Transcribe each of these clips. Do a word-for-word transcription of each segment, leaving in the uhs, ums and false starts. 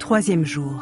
Troisième jour.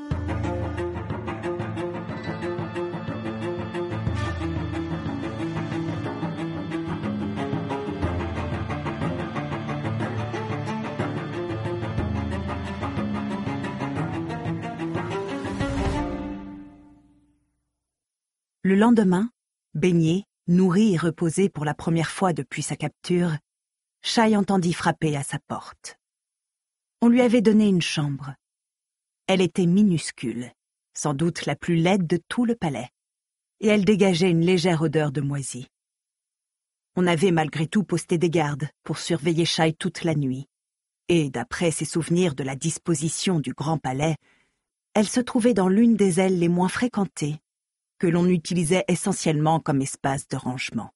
Le lendemain, baigné, nourri et reposé pour la première fois depuis sa capture, Shai entendit frapper à sa porte. On lui avait donné une chambre. Elle était minuscule, sans doute la plus laide de tout le palais, et elle dégageait une légère odeur de moisi. On avait malgré tout posté des gardes pour surveiller Shai toute la nuit, et d'après ses souvenirs de la disposition du grand palais, elle se trouvait dans l'une des ailes les moins fréquentées, que l'on utilisait essentiellement comme espace de rangement.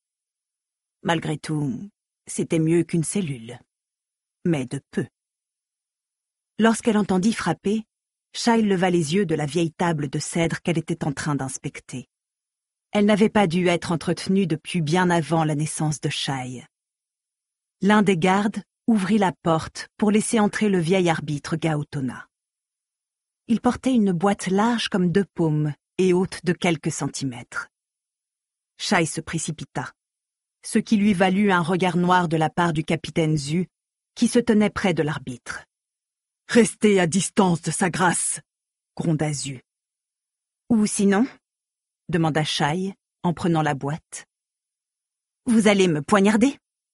Malgré tout, c'était mieux qu'une cellule, mais de peu. Lorsqu'elle entendit frapper, Shai leva les yeux de la vieille table de cèdre qu'elle était en train d'inspecter. Elle n'avait pas dû être entretenue depuis bien avant la naissance de Shai. L'un des gardes ouvrit la porte pour laisser entrer le vieil arbitre Gaotona. Il portait une boîte large comme deux paumes et haute de quelques centimètres. Shai se précipita, ce qui lui valut un regard noir de la part du capitaine Zu, qui se tenait près de l'arbitre. « Restez à distance de sa grâce !» gronda Zu. « Ou sinon ?» demanda Shai, en prenant la boîte. « Vous allez me poignarder ?»«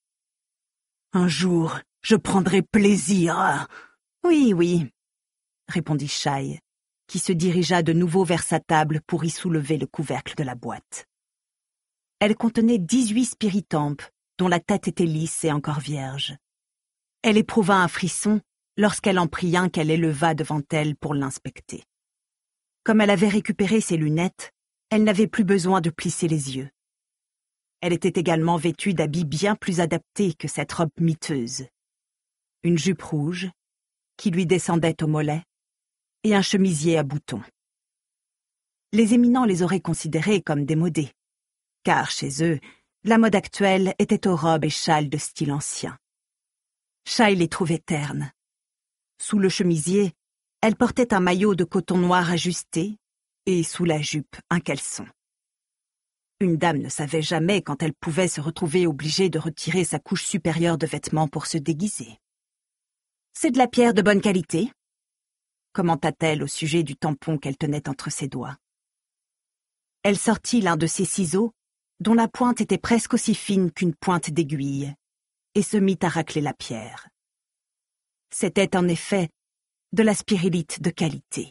Un jour, je prendrai plaisir à... »« Oui, oui, » répondit Shai, qui se dirigea de nouveau vers sa table pour y soulever le couvercle de la boîte. Elle contenait dix-huit spiritampes, dont la tête était lisse et encore vierge. Elle éprouva un frisson lorsqu'elle en prit un qu'elle éleva devant elle pour l'inspecter. Comme elle avait récupéré ses lunettes, elle n'avait plus besoin de plisser les yeux. Elle était également vêtue d'habits bien plus adaptés que cette robe miteuse. Une jupe rouge, qui lui descendait aux mollets, et un chemisier à boutons. Les éminents les auraient considérés comme démodés, car chez eux, la mode actuelle était aux robes et châles de style ancien. Shai les trouvait ternes. Sous le chemisier, elle portait un maillot de coton noir ajusté, et sous la jupe, un caleçon. Une dame ne savait jamais quand elle pouvait se retrouver obligée de retirer sa couche supérieure de vêtements pour se déguiser. « C'est de la pierre de bonne qualité ?» commenta-t-elle au sujet du tampon qu'elle tenait entre ses doigts. Elle sortit l'un de ses ciseaux, dont la pointe était presque aussi fine qu'une pointe d'aiguille, et se mit à racler la pierre. C'était en effet de la spirillite de qualité.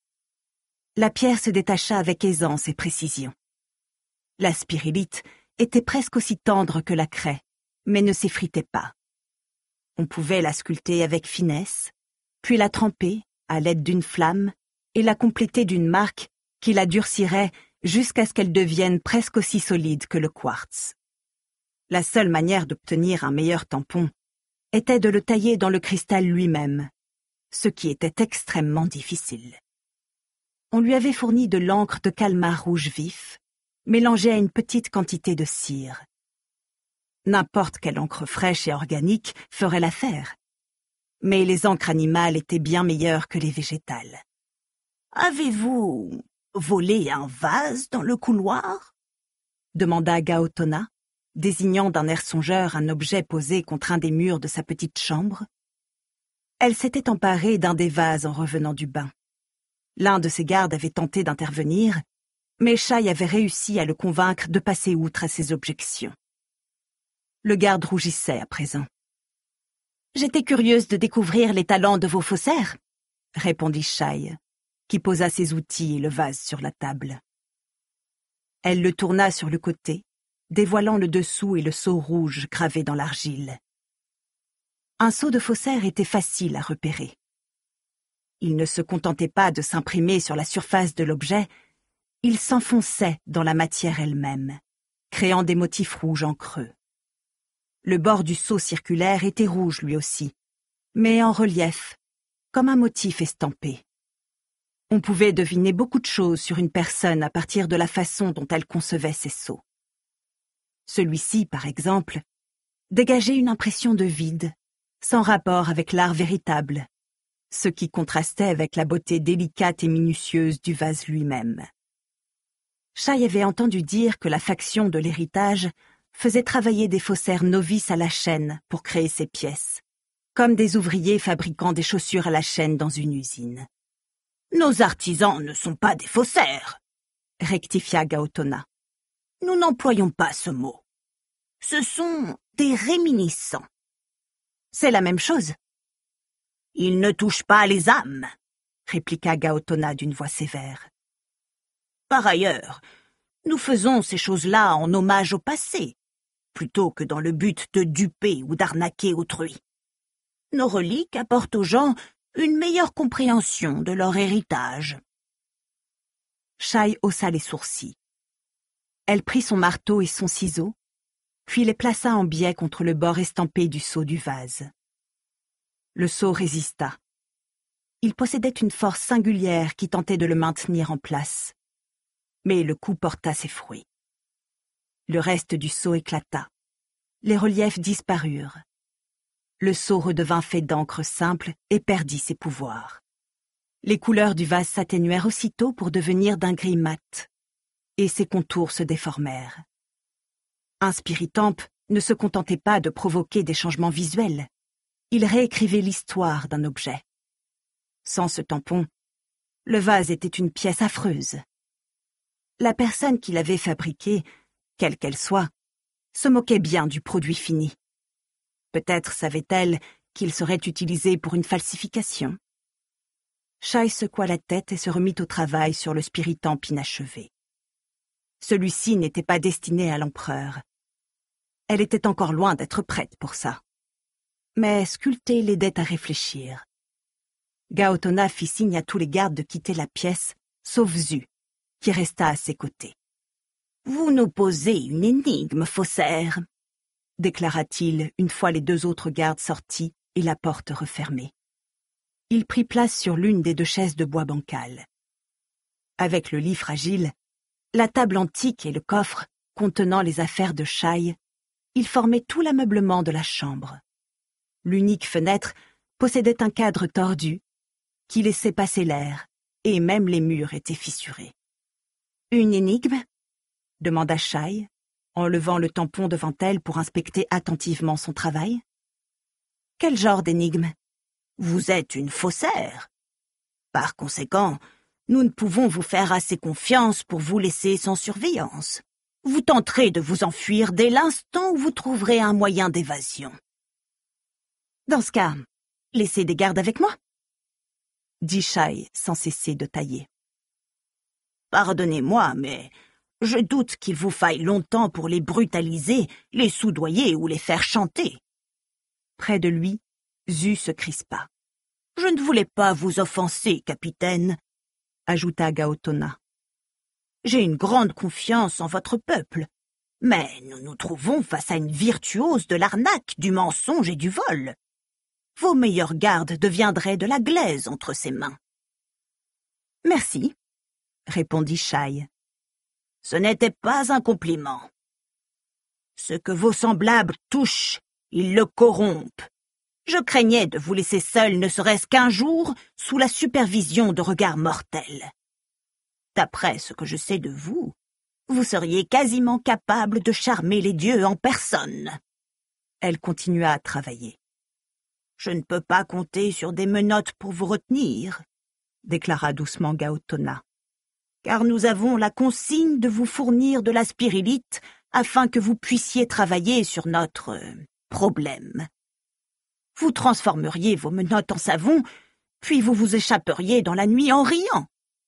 La pierre se détacha avec aisance et précision. La spirillite était presque aussi tendre que la craie, mais ne s'effritait pas. On pouvait la sculpter avec finesse, puis la tremper à l'aide d'une flamme et la compléter d'une marque qui la durcirait jusqu'à ce qu'elle devienne presque aussi solide que le quartz. La seule manière d'obtenir un meilleur tampon était de le tailler dans le cristal lui-même, ce qui était extrêmement difficile. On lui avait fourni de l'encre de calmar rouge vif, mélangée à une petite quantité de cire. N'importe quelle encre fraîche et organique ferait l'affaire, mais les encres animales étaient bien meilleures que les végétales. « Avez-vous volé un vase dans le couloir ?» demanda Gaotona, désignant d'un air songeur un objet posé contre un des murs de sa petite chambre. Elle s'était emparée d'un des vases en revenant du bain. L'un de ses gardes avait tenté d'intervenir, mais Shai avait réussi à le convaincre de passer outre à ses objections. Le garde rougissait à présent. « J'étais curieuse de découvrir les talents de vos faussaires, » répondit Shai, qui posa ses outils et le vase sur la table. Elle le tourna sur le côté, dévoilant le dessous et le sceau rouge gravé dans l'argile. Un sceau de faussaire était facile à repérer. Il ne se contentait pas de s'imprimer sur la surface de l'objet, il s'enfonçait dans la matière elle-même, créant des motifs rouges en creux. Le bord du sceau circulaire était rouge lui aussi, mais en relief, comme un motif estampé. On pouvait deviner beaucoup de choses sur une personne à partir de la façon dont elle concevait ses sceaux. Celui-ci, par exemple, dégageait une impression de vide, sans rapport avec l'art véritable, ce qui contrastait avec la beauté délicate et minutieuse du vase lui-même. Shai avait entendu dire que la faction de l'héritage faisait travailler des faussaires novices à la chaîne pour créer ces pièces, comme des ouvriers fabriquant des chaussures à la chaîne dans une usine. « Nos artisans ne sont pas des faussaires », rectifia Gaotona. « Nous n'employons pas ce mot. Ce sont des réminiscents. » C'est la même chose. « Ils ne touchent pas les âmes », répliqua Gaotona d'une voix sévère. « Par ailleurs, nous faisons ces choses-là en hommage au passé, plutôt que dans le but de duper ou d'arnaquer autrui. Nos reliques apportent aux gens une meilleure compréhension de leur héritage. » Shai haussa les sourcils. Elle prit son marteau et son ciseau, puis les plaça en biais contre le bord estampé du seau du vase. Le seau résista. Il possédait une force singulière qui tentait de le maintenir en place. Mais le coup porta ses fruits. Le reste du seau éclata. Les reliefs disparurent. Le seau redevint fait d'encre simple et perdit ses pouvoirs. Les couleurs du vase s'atténuèrent aussitôt pour devenir d'un gris mat, et ses contours se déformèrent. Un spiritampe ne se contentait pas de provoquer des changements visuels. Il réécrivait l'histoire d'un objet. Sans ce tampon, le vase était une pièce affreuse. La personne qui l'avait fabriqué, quelle qu'elle soit, se moquait bien du produit fini. Peut-être savait-elle qu'il serait utilisé pour une falsification. Shai secoua la tête et se remit au travail sur le spiritampe inachevé. Celui-ci n'était pas destiné à l'empereur. Elle était encore loin d'être prête pour ça. Mais sculpter l'aidait à réfléchir. Gaotona fit signe à tous les gardes de quitter la pièce, sauf Zu, qui resta à ses côtés. « Vous nous posez une énigme, faussaire », déclara-t-il une fois les deux autres gardes sortis et la porte refermée. Il prit place sur l'une des deux chaises de bois bancal. Avec le lit fragile, la table antique et le coffre contenant les affaires de Shai, il formait tout l'ameublement de la chambre. L'unique fenêtre possédait un cadre tordu qui laissait passer l'air, et même les murs étaient fissurés. « Une énigme ?» demanda Shai, en levant le tampon devant elle pour inspecter attentivement son travail. « Quel genre d'énigme ? Vous êtes une faussaire. Par conséquent, nous ne pouvons vous faire assez confiance pour vous laisser sans surveillance. Vous tenterez de vous enfuir dès l'instant où vous trouverez un moyen d'évasion. » « Dans ce cas, laissez des gardes avec moi, » dit Shai sans cesser de tailler. « Pardonnez-moi, mais je doute qu'il vous faille longtemps pour les brutaliser, les soudoyer ou les faire chanter. » Près de lui, Zu se crispa. « Je ne voulais pas vous offenser, capitaine, » ajouta Gaotona. « J'ai une grande confiance en votre peuple, mais nous nous trouvons face à une virtuose de l'arnaque, du mensonge et du vol. Vos meilleurs gardes deviendraient de la glaise entre ses mains. »« Merci, » répondit Shai. « Ce n'était pas un compliment. Ce que vos semblables touchent, ils le corrompent. Je craignais de vous laisser seul ne serait-ce qu'un jour sous la supervision de regards mortels. D'après ce que je sais de vous, vous seriez quasiment capable de charmer les dieux en personne. » Elle continua à travailler. « Je ne peux pas compter sur des menottes pour vous retenir, » déclara doucement Gaotona, « car nous avons la consigne de vous fournir de la spirilite afin que vous puissiez travailler sur notre euh, problème. Vous transformeriez vos menottes en savon, puis vous vous échapperiez dans la nuit en riant. »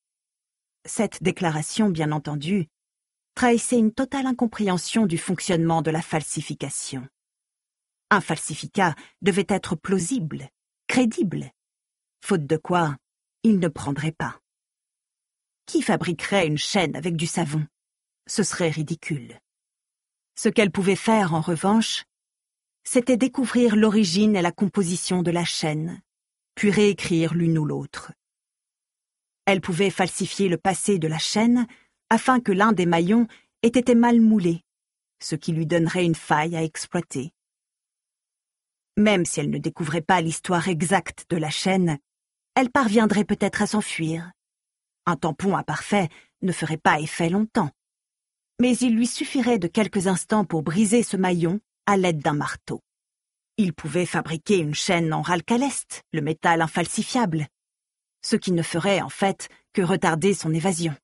Cette déclaration, bien entendu, trahissait une totale incompréhension du fonctionnement de la falsification. Un falsificat devait être plausible, crédible, faute de quoi il ne prendrait pas. Qui fabriquerait une chaîne avec du savon? Ce serait ridicule. Ce qu'elle pouvait faire, en revanche, c'était découvrir l'origine et la composition de la chaîne, puis réécrire l'une ou l'autre. Elle pouvait falsifier le passé de la chaîne afin que l'un des maillons ait été mal moulé, ce qui lui donnerait une faille à exploiter. Même si elle ne découvrait pas l'histoire exacte de la chaîne, elle parviendrait peut-être à s'enfuir. Un tampon imparfait ne ferait pas effet longtemps. Mais il lui suffirait de quelques instants pour briser ce maillon à l'aide d'un marteau. Il pouvait fabriquer une chaîne en ralcaleste, le métal infalsifiable, ce qui ne ferait en fait que retarder son évasion.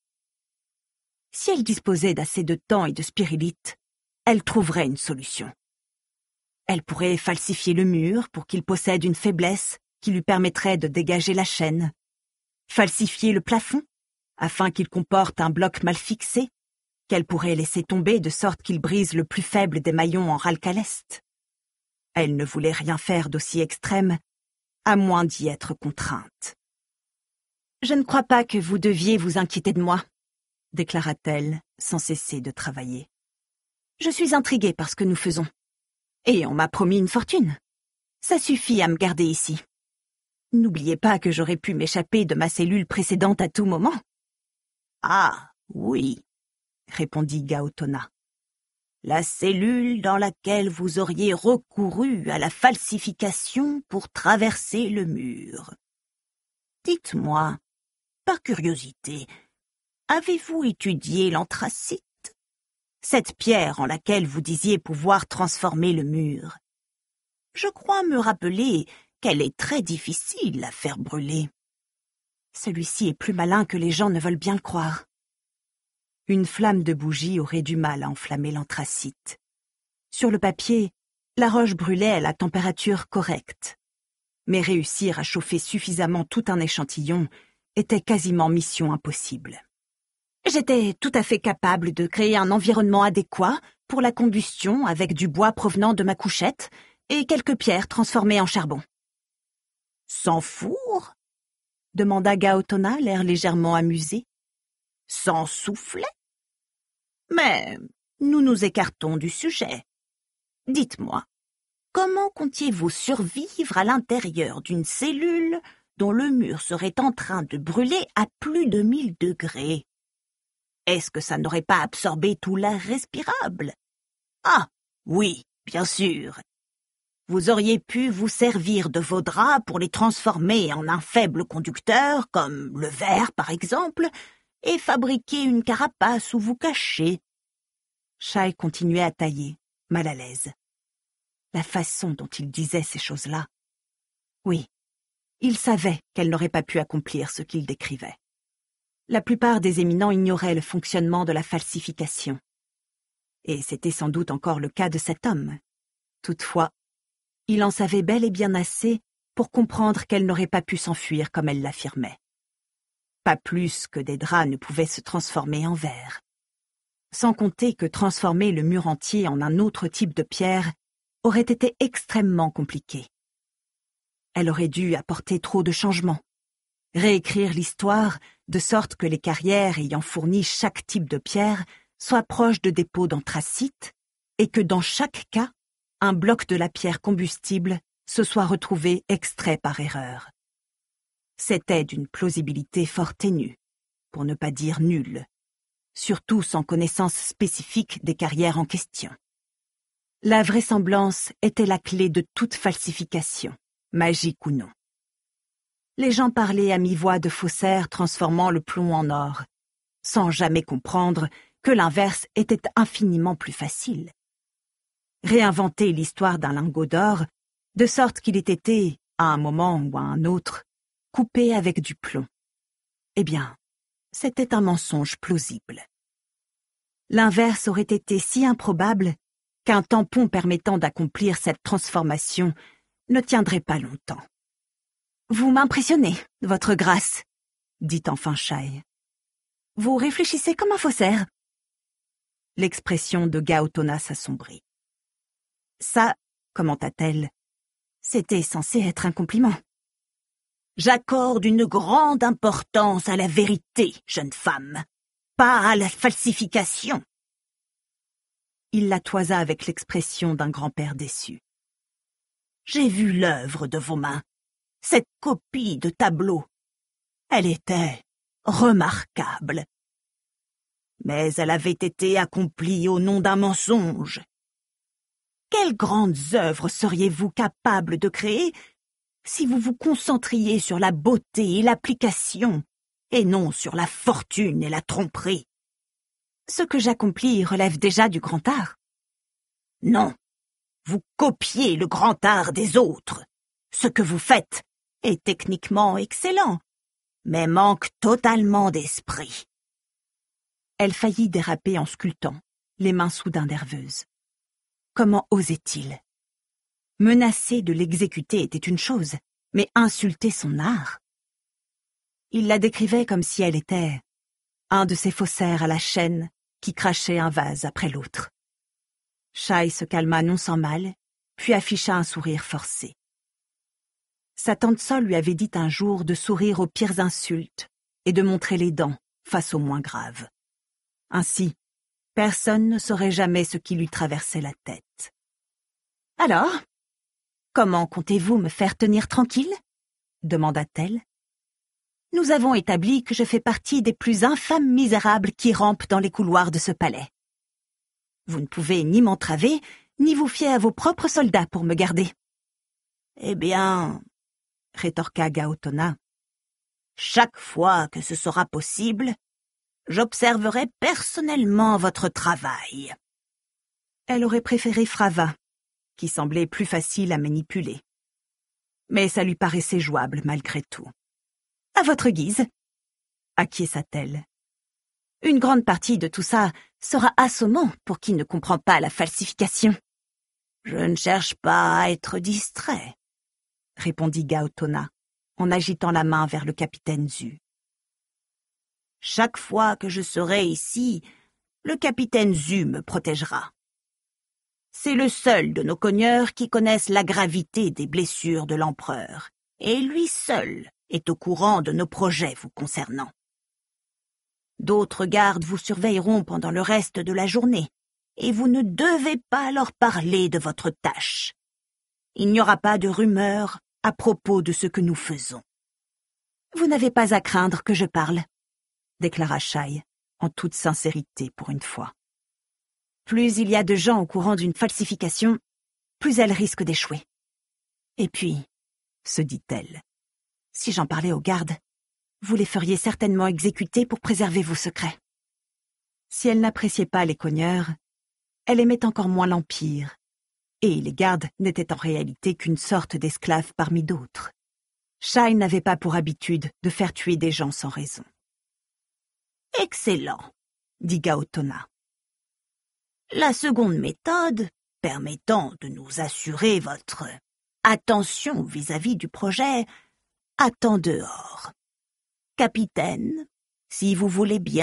Si elle disposait d'assez de temps et de spirylite, elle trouverait une solution. Elle pourrait falsifier le mur pour qu'il possède une faiblesse qui lui permettrait de dégager la chaîne, falsifier le plafond afin qu'il comporte un bloc mal fixé, qu'elle pourrait laisser tomber de sorte qu'il brise le plus faible des maillons en ralcaleste. Elle ne voulait rien faire d'aussi extrême, à moins d'y être contrainte. « Je ne crois pas que vous deviez vous inquiéter de moi, » déclara-t-elle, sans cesser de travailler. « Je suis intriguée par ce que nous faisons. Et on m'a promis une fortune. Ça suffit à me garder ici. N'oubliez pas que j'aurais pu m'échapper de ma cellule précédente à tout moment. »« Ah, oui, » répondit Gaotona. « La cellule dans laquelle vous auriez recouru à la falsification pour traverser le mur. Dites-moi, par curiosité, avez-vous étudié l'anthracite? Cette pierre en laquelle vous disiez pouvoir transformer le mur. Je crois me rappeler qu'elle est très difficile à faire brûler. Celui-ci est plus malin que les gens ne veulent bien le croire. Une flamme de bougie aurait du mal à enflammer l'anthracite. Sur le papier, la roche brûlait à la température correcte. Mais réussir à chauffer suffisamment tout un échantillon était quasiment mission impossible. J'étais tout à fait capable de créer un environnement adéquat pour la combustion avec du bois provenant de ma couchette et quelques pierres transformées en charbon. « Sans four ?» demanda Gaotona, l'air légèrement amusé. « Sans soufflet ? Mais nous nous écartons du sujet. Dites-moi, comment comptiez-vous survivre à l'intérieur d'une cellule dont le mur serait en train de brûler à plus de mille degrés ? Est-ce que ça n'aurait pas absorbé tout l'air respirable? Ah, oui, bien sûr. Vous auriez pu vous servir de vos draps pour les transformer en un faible conducteur, comme le verre par exemple, et fabriquer une carapace où vous cacher. » Shai continuait à tailler, mal à l'aise. La façon dont il disait ces choses-là. Oui, il savait qu'elle n'aurait pas pu accomplir ce qu'il décrivait. La plupart des éminents ignoraient le fonctionnement de la falsification. Et c'était sans doute encore le cas de cet homme. Toutefois, il en savait bel et bien assez pour comprendre qu'elle n'aurait pas pu s'enfuir comme elle l'affirmait. Pas plus que des draps ne pouvaient se transformer en verre. Sans compter que transformer le mur entier en un autre type de pierre aurait été extrêmement compliqué. Elle aurait dû apporter trop de changements, réécrire l'histoire de sorte que les carrières ayant fourni chaque type de pierre soient proches de dépôts d'anthracite et que dans chaque cas, un bloc de la pierre combustible se soit retrouvé extrait par erreur. C'était d'une plausibilité fort ténue, pour ne pas dire nulle, surtout sans connaissance spécifique des carrières en question. La vraisemblance était la clé de toute falsification, magique ou non. Les gens parlaient à mi-voix de faussaires transformant le plomb en or, sans jamais comprendre que l'inverse était infiniment plus facile. Réinventer l'histoire d'un lingot d'or, de sorte qu'il ait été, à un moment ou à un autre, coupé avec du plomb. Eh bien, c'était un mensonge plausible. L'inverse aurait été si improbable qu'un tampon permettant d'accomplir cette transformation ne tiendrait pas longtemps. « Vous m'impressionnez, votre grâce, » dit enfin Shai. « Vous réfléchissez comme un faussaire. » L'expression de Gaotona s'assombrit. « Ça, commenta-t-elle, c'était censé être un compliment. »« J'accorde une grande importance à la vérité, jeune femme, pas à la falsification. » Il la toisa avec l'expression d'un grand-père déçu. « J'ai vu l'œuvre de vos mains. Cette copie de tableau, elle était remarquable. Mais elle avait été accomplie au nom d'un mensonge. Quelles grandes œuvres seriez-vous capable de créer si vous vous concentriez sur la beauté et l'application, et non sur la fortune et la tromperie. Ce que j'accomplis relève déjà du grand art. Non, vous copiez le grand art des autres. Ce que vous faites est techniquement excellent, mais manque totalement d'esprit. Elle faillit déraper en sculptant, les mains soudain nerveuses. Comment osait-il? Menacer de l'exécuter était une chose, mais insulter son art? Il la décrivait comme si elle était un de ces faussaires à la chaîne qui crachaient un vase après l'autre. Shai se calma non sans mal, puis afficha un sourire forcé. Sa tante Sol lui avait dit un jour de sourire aux pires insultes et de montrer les dents face aux moins graves. Ainsi, personne ne saurait jamais ce qui lui traversait la tête. « Alors, comment comptez-vous me faire tenir tranquille ?» demanda-t-elle. « Nous avons établi que je fais partie des plus infâmes misérables qui rampent dans les couloirs de ce palais. Vous ne pouvez ni m'entraver, ni vous fier à vos propres soldats pour me garder. »« Eh bien, » rétorqua Gaotona, « chaque fois que ce sera possible, j'observerai personnellement votre travail. » Elle aurait préféré Frava, qui semblait plus facile à manipuler. Mais ça lui paraissait jouable malgré tout. « À votre guise, » acquiesça-t-elle. « Une grande partie de tout ça sera assommant pour qui ne comprend pas la falsification. »« Je ne cherche pas à être distrait, » répondit Gaotona, en agitant la main vers le capitaine Zu. « Chaque fois que je serai ici, le capitaine Zu me protégera. C'est le seul de nos cogneurs qui connaisse la gravité des blessures de l'empereur, et lui seul est au courant de nos projets vous concernant. D'autres gardes vous surveilleront pendant le reste de la journée, et vous ne devez pas leur parler de votre tâche. Il n'y aura pas de rumeurs à propos de ce que nous faisons. »« Vous n'avez pas à craindre que je parle, » déclara Shai, en toute sincérité pour une fois. « Plus il y a de gens au courant d'une falsification, plus elle risque d'échouer. Et puis, se dit-elle, si j'en parlais aux gardes, vous les feriez certainement exécuter pour préserver vos secrets. » Si elle n'appréciait pas les cogneurs, elle aimait encore moins l'Empire, et les gardes n'étaient en réalité qu'une sorte d'esclaves parmi d'autres. Shai n'avait pas pour habitude de faire tuer des gens sans raison. « Excellent, » dit Gaotona. « La seconde méthode, permettant de nous assurer votre attention vis-à-vis du projet, attend dehors. Capitaine, si vous voulez bien. »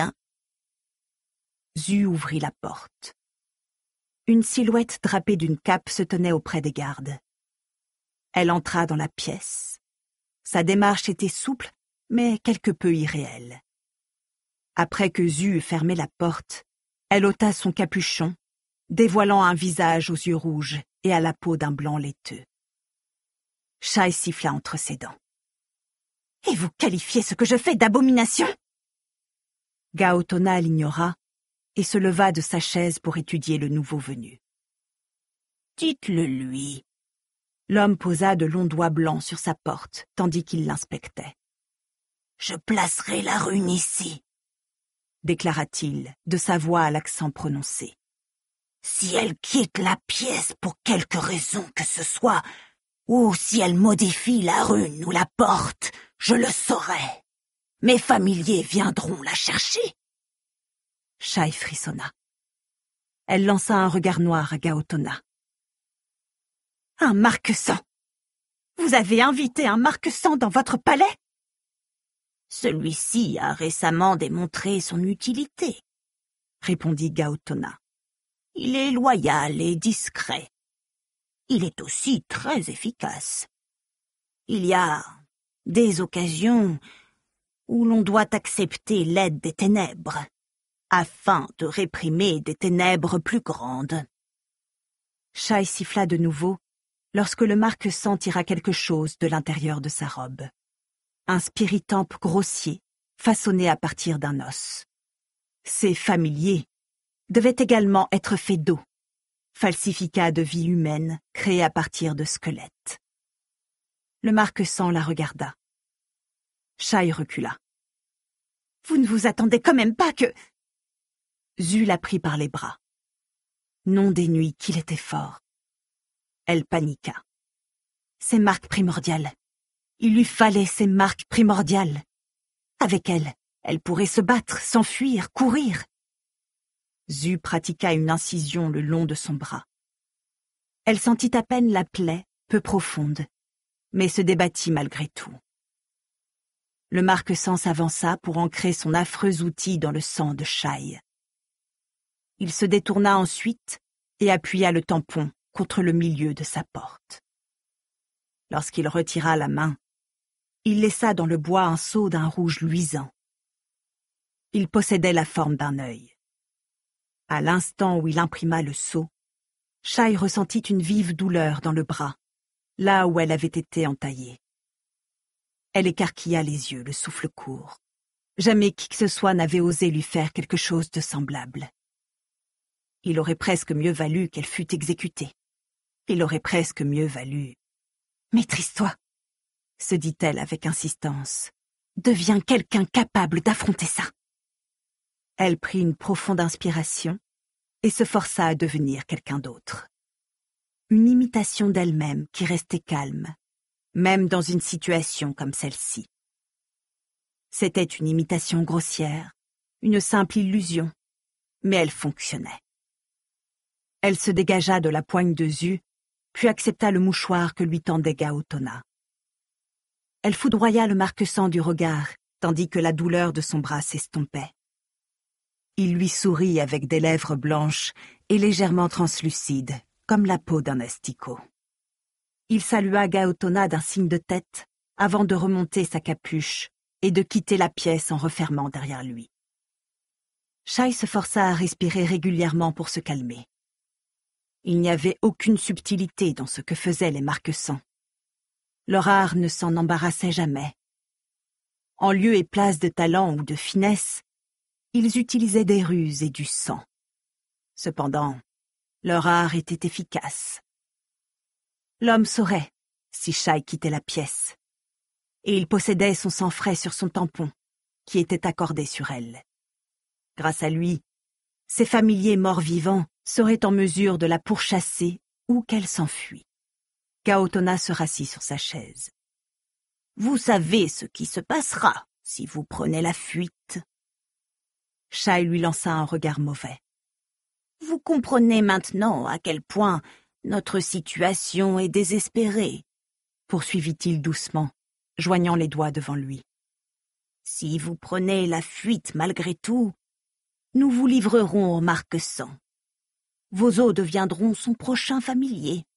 Zu ouvrit la porte. Une silhouette drapée d'une cape se tenait auprès des gardes. Elle entra dans la pièce. Sa démarche était souple, mais quelque peu irréelle. Après que Zu eut fermé la porte, elle ôta son capuchon, dévoilant un visage aux yeux rouges et à la peau d'un blanc laiteux. Shai siffla entre ses dents. « Et vous qualifiez ce que je fais d'abomination ?» Gaotona l'ignora et se leva de sa chaise pour étudier le nouveau venu. « Dites-le lui. » L'homme posa de longs doigts blancs sur sa porte, tandis qu'il l'inspectait. « Je placerai la rune ici, » déclara-t-il, de sa voix à l'accent prononcé. « Si elle quitte la pièce pour quelque raison que ce soit, ou si elle modifie la rune ou la porte, je le saurai. Mes familiers viendront la chercher. » Shai frissonna. Elle lança un regard noir à Gaotona. « Un marque-sang! Vous avez invité un marque-sang dans votre palais ?» « Celui-ci a récemment démontré son utilité, » répondit Gaotona. « Il est loyal et discret. Il est aussi très efficace. Il y a des occasions où l'on doit accepter l'aide des ténèbres, afin de réprimer des ténèbres plus grandes. » Shai siffla de nouveau lorsque le marque-sang tira quelque chose de l'intérieur de sa robe. Un spiritampe grossier, façonné à partir d'un os. Ses familiers devaient également être faits d'eau, falsificat de vie humaine créé à partir de squelettes. Le marquesang la regarda. Shai recula. « Vous ne vous attendez quand même pas que... » Zhu la prit par les bras. Nom des nuits qu'il était fort. Elle paniqua. Ses marques primordiales. Il lui fallait ses marques primordiales. Avec elles, elle pourrait se battre, s'enfuir, courir. Zhu pratiqua une incision le long de son bras. Elle sentit à peine la plaie, peu profonde, mais se débattit malgré tout. Le marquesang s'avança pour ancrer son affreux outil dans le sang de Shai. Il se détourna ensuite et appuya le tampon contre le milieu de sa porte. Lorsqu'il retira la main, il laissa dans le bois un seau d'un rouge luisant. Il possédait la forme d'un œil. À l'instant où il imprima le sceau, Shai ressentit une vive douleur dans le bras, là où elle avait été entaillée. Elle écarquilla les yeux, le souffle court. Jamais qui que ce soit n'avait osé lui faire quelque chose de semblable. Il aurait presque mieux valu qu'elle fût exécutée. Il aurait presque mieux valu... « Maîtrise-toi !» se dit-elle avec insistance. « Deviens quelqu'un capable d'affronter ça !» Elle prit une profonde inspiration et se força à devenir quelqu'un d'autre. Une imitation d'elle-même qui restait calme, même dans une situation comme celle-ci. C'était une imitation grossière, une simple illusion, mais elle fonctionnait. Elle se dégagea de la poigne de Zhu, puis accepta le mouchoir que lui tendait Gaotona. Elle foudroya le marquesang du regard, tandis que la douleur de son bras s'estompait. Il lui sourit avec des lèvres blanches et légèrement translucides, comme la peau d'un asticot. Il salua Gaotona d'un signe de tête avant de remonter sa capuche et de quitter la pièce en refermant derrière lui. Shai se força à respirer régulièrement pour se calmer. Il n'y avait aucune subtilité dans ce que faisaient les marquesangs. Leur art ne s'en embarrassait jamais. En lieu et place de talent ou de finesse, ils utilisaient des ruses et du sang. Cependant, leur art était efficace. L'homme saurait si Shai quittait la pièce, et il possédait son sang frais sur son tampon, qui était accordé sur elle. Grâce à lui, ses familiers morts-vivants seraient en mesure de la pourchasser ou qu'elle s'enfuit. Gaotona se rassit sur sa chaise. « Vous savez ce qui se passera si vous prenez la fuite. » Shai lui lança un regard mauvais. « Vous comprenez maintenant à quel point notre situation est désespérée, » poursuivit-il doucement, joignant les doigts devant lui. « Si vous prenez la fuite malgré tout, nous vous livrerons au marquesang. Vos os deviendront son prochain familier.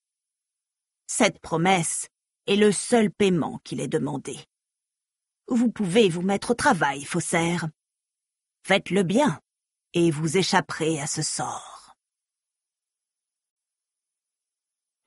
Cette promesse est le seul paiement qu'il est demandé. Vous pouvez vous mettre au travail, faussaire. Faites-le bien, et vous échapperez à ce sort. »